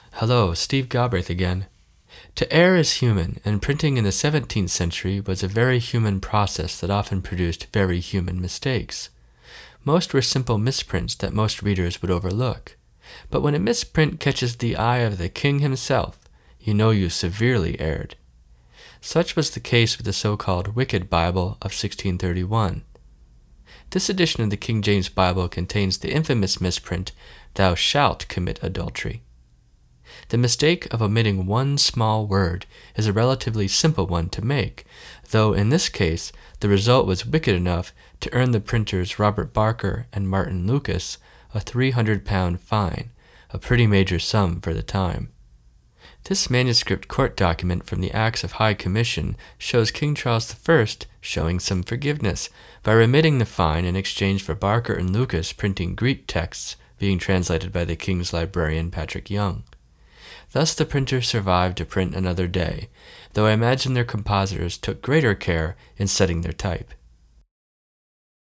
Hello, Steve Galbraith again. To err is human, and printing in the 17th century was a very human process that often produced very human mistakes. Most were simple misprints that most readers would overlook. But when a misprint catches the eye of the king himself, you know you severely erred. Such was the case with the so-called Wicked Bible of 1631. This edition of the King James Bible contains the infamous misprint, "Thou shalt commit adultery." The mistake of omitting one small word is a relatively simple one to make, though in this case the result was wicked enough to earn the printers Robert Barker and Martin Lucas a £300 fine, a pretty major sum for the time. This manuscript court document from the Acts of High Commission shows King Charles I showing some forgiveness by remitting the fine in exchange for Barker and Lucas printing Greek texts being translated by the king's librarian Patrick Young. Thus the printers survived to print another day, though I imagine their compositors took greater care in setting their type.